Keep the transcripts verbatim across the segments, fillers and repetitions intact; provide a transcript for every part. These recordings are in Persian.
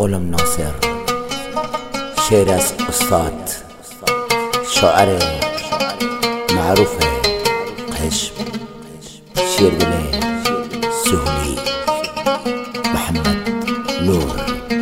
غلام ناصر. شعر از استاد شاعر معروف قشم، شیردل سهولی، محمد نور.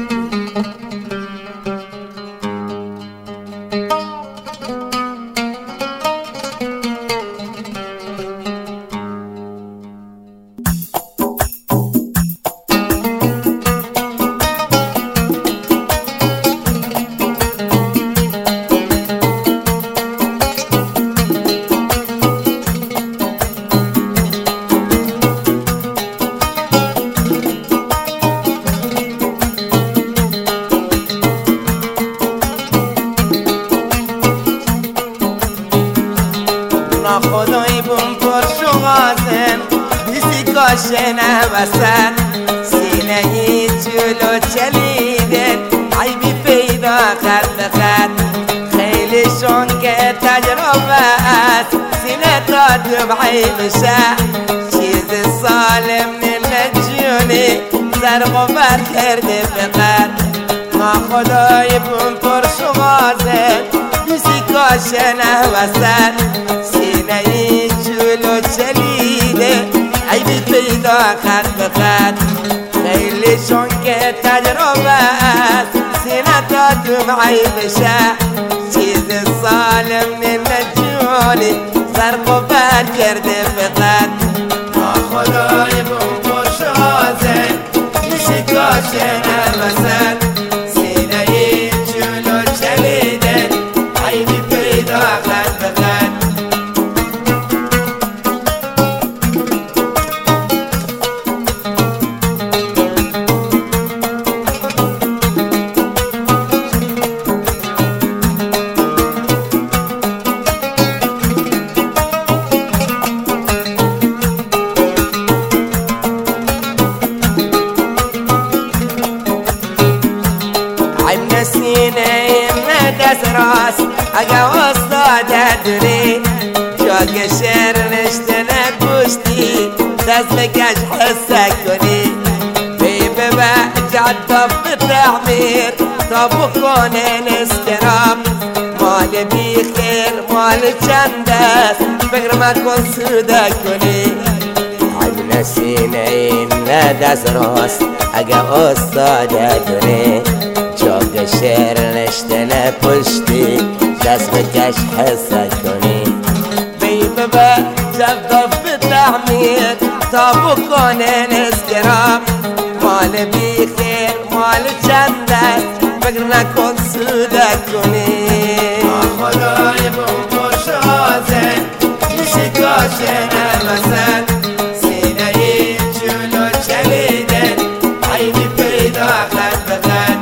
خدای بوم پر شغازم بیسی کاشنه وسط سینه ای جلو چلیدن عیبی پیدا خط به خط خیلی شنگ تجربه است سینه تا دمعی بشه چیز سالم نجونی زرق و بر کرده فقط ما خدای بوم پر شغازم بیسی کاشنه وسط سینه ای جلو چلیده عیبی پیدا خط به خط خیلی شنگ تجربه است سینه تا دمعی بشه چیز سالم نجونی زرق و بر کرده فقط ما خدای بوم پر شغازم بیسی کاشنه وسط سینه ای جلو چلیده عیبی پیدا خط به خط سینه دست راست اگه استاد دوری جاگ شعر نشته نگوشتی دست بکش حسه کنی بی ببه جد به تعمیر تا بکنه نسکرام مال بی خیر مال چند است فکر مکن سوده کنی عین سینه این دست راست اگه استاد دوری جاگ شعر نشته نپشتی دست بکش حسه کنی بی ببه جد به تعمیر تا بکنه نسکرام مال بی خیر مال چند است فکر نکن سوده کنی ما خدای بوم پر شغازم بیسی کاشنه وسط سینه ای جلو چلیده عیبی پیدا خط به خط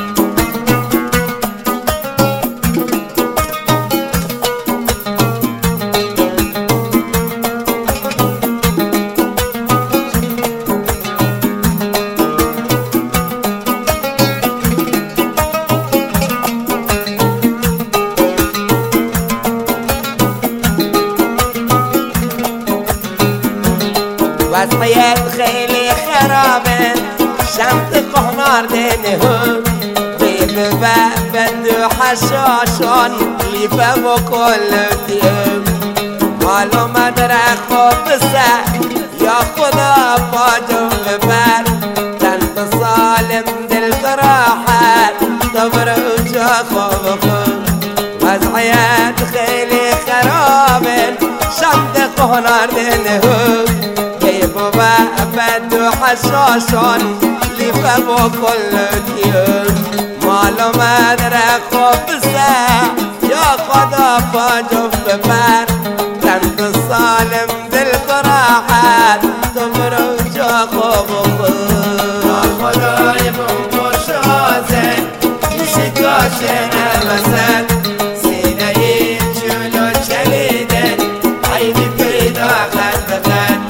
وضعیت خیلی خرابه شمت قهنار دنه قیب و بند و حشاشان لیفه و کلتیم مالو مدرخ و بسه یا خدا باجو ببر تن سالم دل راحت دبر جا خوب خوب وضعیت خیلی خرابه شمت قهنار دنه و بد و حشاشان لیفه و کلتیم مال و مدرخ و بسه یا خدا پاجو ببر تن سالم دل راحت تو برو جا خوب و خوب ما خدای بوم پر شغازم بیسی کاشنه وسط سینه ای جلو چلیده عیبی پیدا خط به خط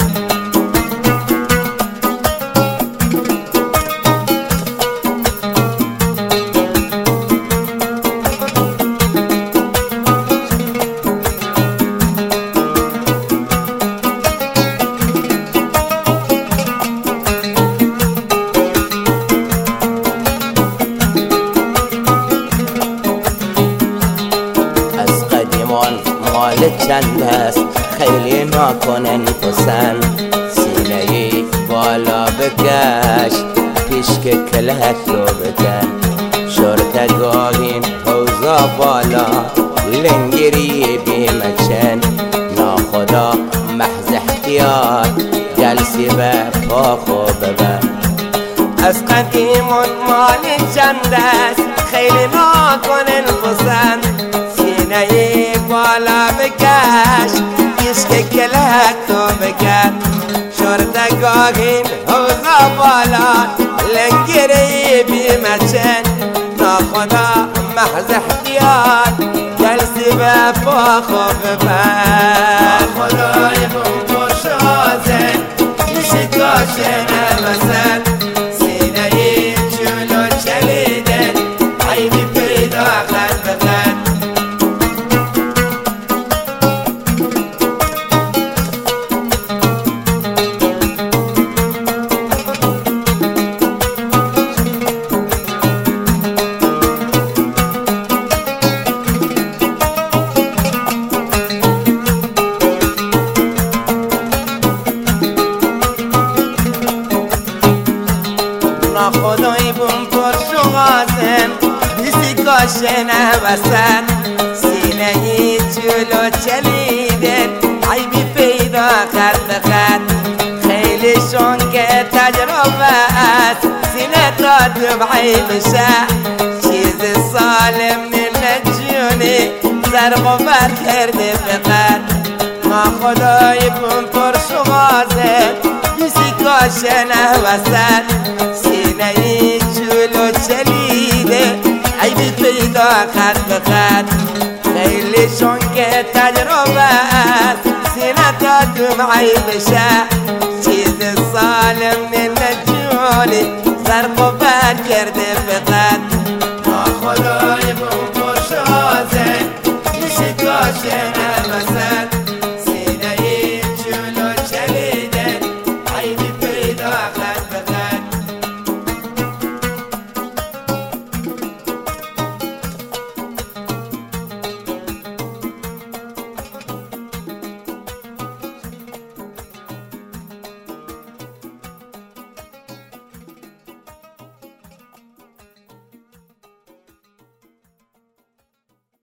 است خیلی ناکنن پسند سینه بالا بکش پیش که کلک رو بکن شرطگاهین حوزا بالا لنگری بیمچن ناخدا محض احتیاط جلسی به پا خوب ببن از قدیمون مال چند است خیلی ناکنن پسند سینه بالا بکش پیش که کلک تو بکن شرطگاهین حوزا بالا لنگری بیمچن ناخدا محض احتیاط جلسی به پا خوب ببن خدای بم خوشازن میشه کاشن وسط سینه جلو چلیدن عیبی پیدا خد بخد خدای بوم پر شغازم بیسی کاشن وسط سینه جلو چلیدن عیبی پیدا خد بخد خیلی شون که تجربه است سینه تا دمعی بشه چیز سالم من جونی زرق و بر کرده فقط ما خدای بوم پر شغازم بیسی کاشن وسط سینه جلو چلیده عیبی پیدا خد بخد خیلی شون که تجربه است سینه تا دمعی بشه